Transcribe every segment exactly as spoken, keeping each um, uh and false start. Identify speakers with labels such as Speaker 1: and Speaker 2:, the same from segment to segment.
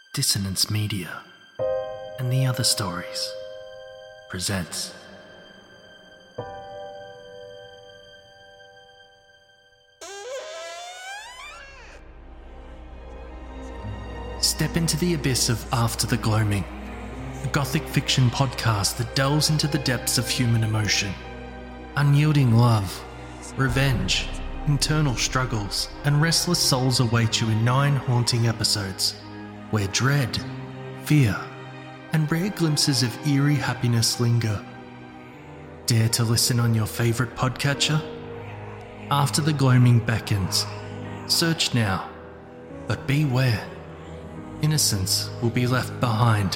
Speaker 1: Dissonance Media and the Other Stories presents Step into the abyss of After the Gloaming, a gothic fiction podcast that delves into the depths of human emotion. Unyielding love, revenge, internal struggles, and restless souls await you in nine haunting episodes, where dread, fear, and rare glimpses of eerie happiness linger. Dare to listen on your favourite podcatcher? After the Gloaming beckons. Search now, but beware. Innocence will be left behind.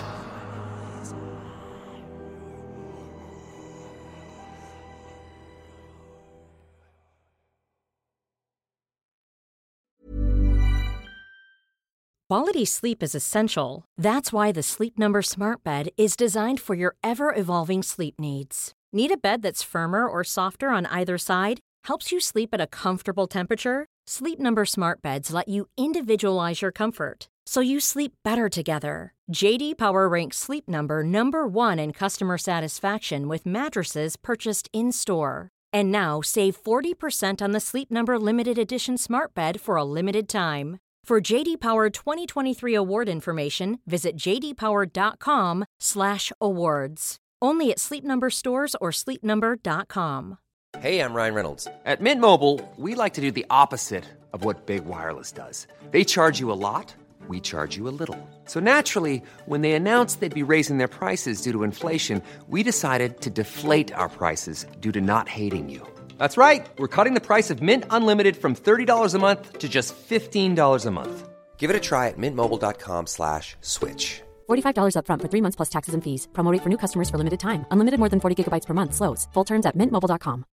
Speaker 2: Quality sleep is essential. That's why the Sleep Number Smart Bed is designed for your ever-evolving sleep needs. Need a bed that's firmer or softer on either side? Helps you sleep at a comfortable temperature? Sleep Number Smart Beds let you individualize your comfort, so you sleep better together. J D Power ranks Sleep Number number one in customer satisfaction with mattresses purchased in-store. And now save forty percent on the Sleep Number Limited Edition Smart Bed for a limited time. For J D Power twenty twenty-three award information, visit jdpower.com slash awards. Only at Sleep Number stores or sleep number dot com.
Speaker 3: Hey, I'm Ryan Reynolds. At Mint Mobile, we like to do the opposite of what Big Wireless does. They charge you a lot, we charge you a little. So naturally, when they announced they'd be raising their prices due to inflation, we decided to deflate our prices due to not hating you. That's right. We're cutting the price of Mint Unlimited from thirty dollars a month to just fifteen dollars a month. Give it a try at mintmobile.com slash switch.
Speaker 4: forty-five dollars up front for three months plus taxes and fees. Promo rate for new customers for limited time. Unlimited more than forty gigabytes per month. Slows full terms at mint mobile dot com.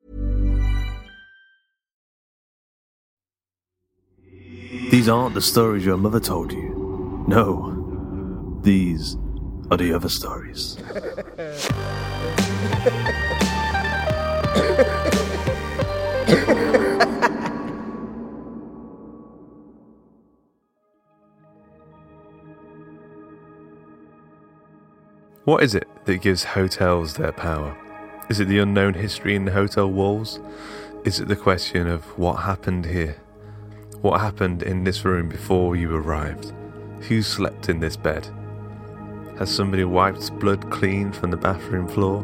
Speaker 5: These aren't the stories your mother told you. No. These are the other stories.
Speaker 6: What is it that gives hotels their power? Is it the unknown history in the hotel walls? Is it the question of what happened here? What happened in this room before you arrived? Who slept in this bed? Has somebody wiped blood clean from the bathroom floor?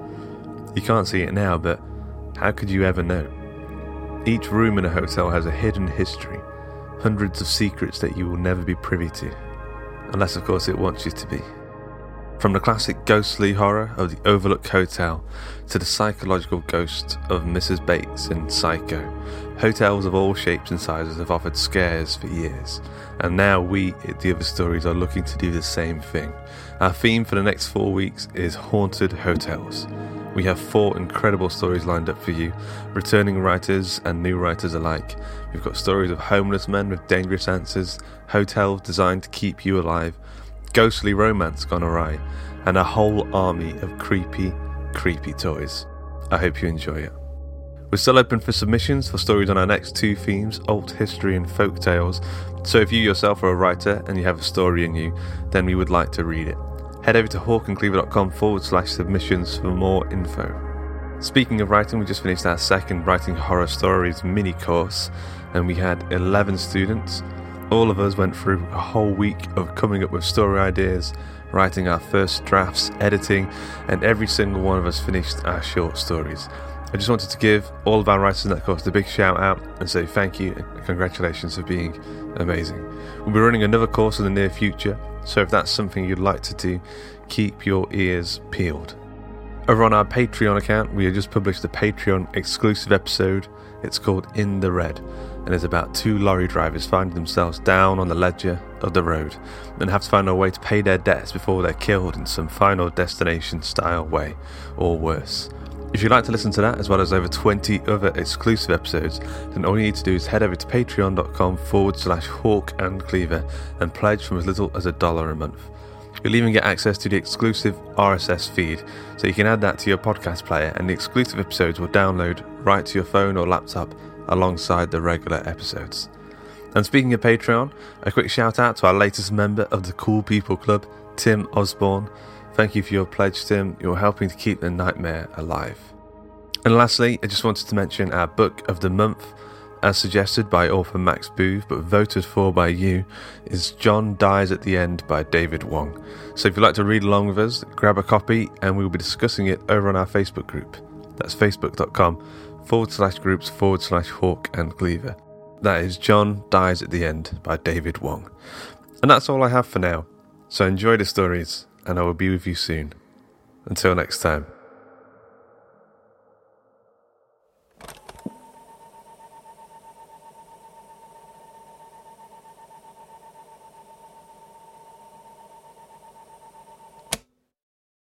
Speaker 6: You can't see it now, but how could you ever know? Each room in a hotel has a hidden history, hundreds of secrets that you will never be privy to, unless of course it wants you to be. From the classic ghostly horror of the Overlook Hotel to the psychological ghost of Missus Bates in Psycho, hotels of all shapes and sizes have offered scares for years, and now we at The Other Stories are looking to do the same thing. Our theme for the next four weeks is Haunted Hotels. We have four incredible stories lined up for you, returning writers and new writers alike. We've got stories of homeless men with dangerous answers, hotels designed to keep you alive, ghostly romance gone awry, and a whole army of creepy, creepy toys. I hope you enjoy it. We're still open for submissions for stories on our next two themes, alt history and folk tales, so if you yourself are a writer and you have a story in you, then we would like to read it. Head over to hawkandcleaver.com forward slash submissions for more info. Speaking of writing, we just finished our second Writing Horror Stories mini course, and we had eleven students. All of us went through a whole week of coming up with story ideas, writing our first drafts, editing, and every single one of us finished our short stories. I just wanted to give all of our writers in that course a big shout out and say thank you and congratulations for being amazing. We'll be running another course in the near future, so if that's something you'd like to do, keep your ears peeled. Over on our Patreon account, we have just published a Patreon exclusive episode. It's called In the Red, and it's about two lorry drivers finding themselves down on the ledger of the road and have to find a way to pay their debts before they're killed in some Final Destination style way, or worse. If you'd like to listen to that, as well as over twenty other exclusive episodes, then all you need to do is head over to patreon.com forward slash hawk and cleaver and pledge from as little as a dollar a month. You'll even get access to the exclusive R S S feed, so you can add that to your podcast player and the exclusive episodes will download right to your phone or laptop alongside the regular episodes. And speaking of Patreon, a quick shout out to our latest member of the Cool People Club, Tim Osborne. Thank you for your pledge, Tim. You're helping to keep the nightmare alive. And lastly, I just wanted to mention our book of the month, as suggested by author Max Booth, but voted for by you, is John Dies at the End by David Wong. So if you'd like to read along with us, grab a copy and we'll be discussing it over on our Facebook group. That's facebook.com forward slash groups forward slash Hawk and Cleaver. That is John Dies at the End by David Wong. And that's all I have for now. So enjoy the stories, and I will be with you soon. Until next time.